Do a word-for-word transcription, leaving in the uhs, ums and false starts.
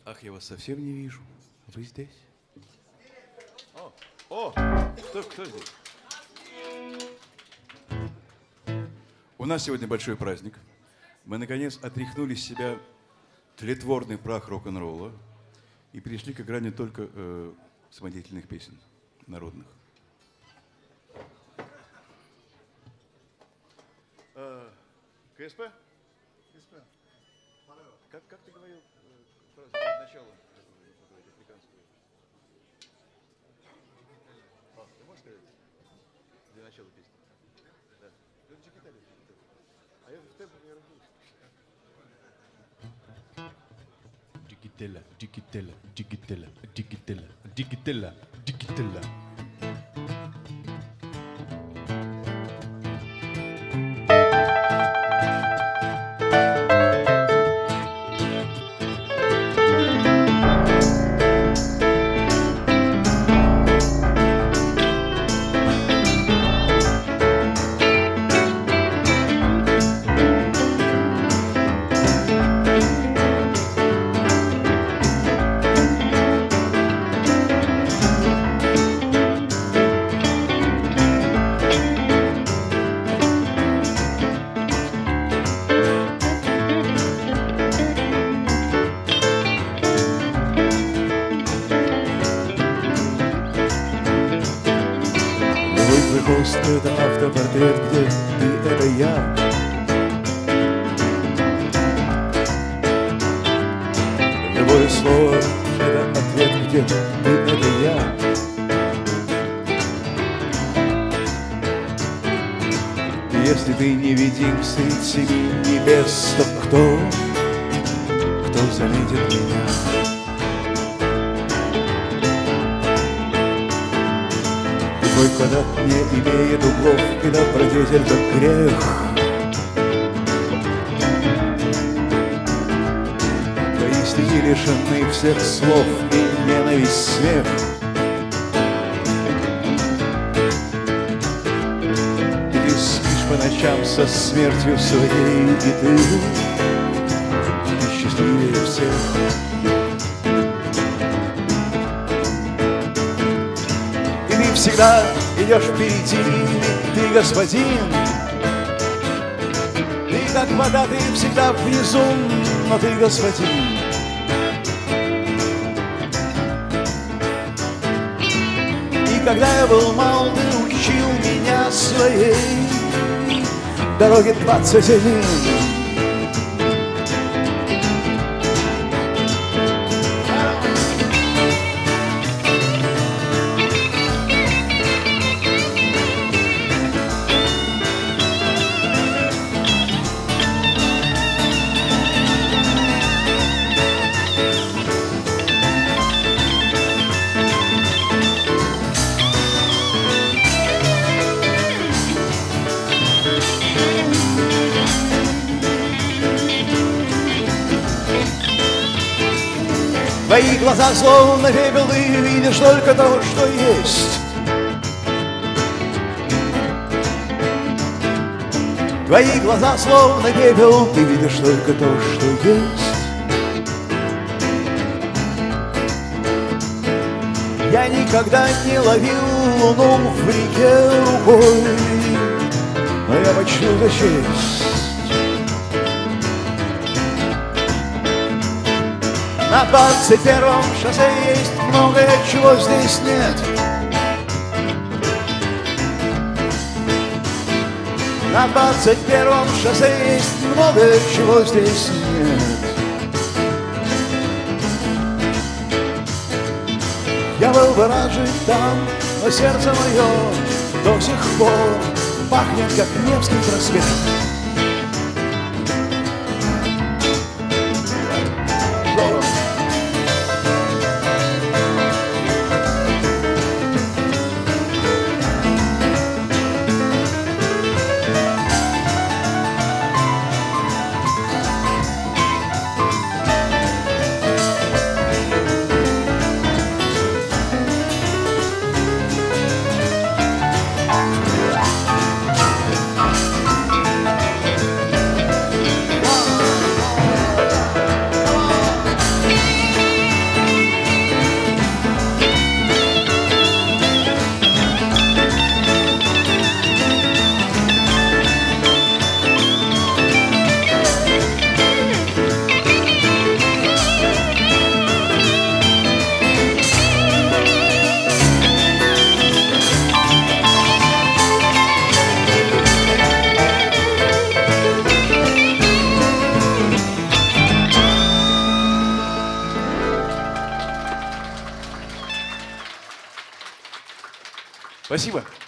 Ах, я вас совсем не вижу. Вы здесь? О, о, кто, кто здесь? У нас сегодня большой праздник. Мы, наконец, отряхнули с себя тлетворный прах рок-н-ролла и перешли к игранию только э, самодеятельных песен народных. А, КСП? КСП. Как, как ты говорил фразу перед началом африканскую? А, ты можешь сказать для начала песни? Да. Это Джигитали. А я в темпе не разбуюсь. Digitella, digitella, digitella, digitella, digitella, digitella. Это автопортрет, где ты — это я. Любое слово — это ответ, где ты — это я. Если ты невидим средь семи небес, то кто, кто заметит меня? Твой квадрат не имеет углов, и добродетель как грех. Твои стихи лишены всех слов, и ненависть смех. И ты спишь по ночам со смертью своей, и ты, ты счастливее всех. Всегда идешь впереди, ведь ты господин. Ты как вода, ты всегда внизу, но ты господин. И когда я был мал, ты учил меня своей дороге двадцать один. Твои глаза словно пепел, ты видишь только то, что есть. Твои глаза словно пепел, ты видишь только то, что есть. Я никогда не ловил луну в реке рукой, но я почту за честь. На двадцать первом шоссе есть многое, чего здесь нет. На двадцать первом шоссе есть многое, чего здесь нет. Я был бы рад жить там, но сердце мое до сих пор пахнет, как Невский проспект. Спасибо.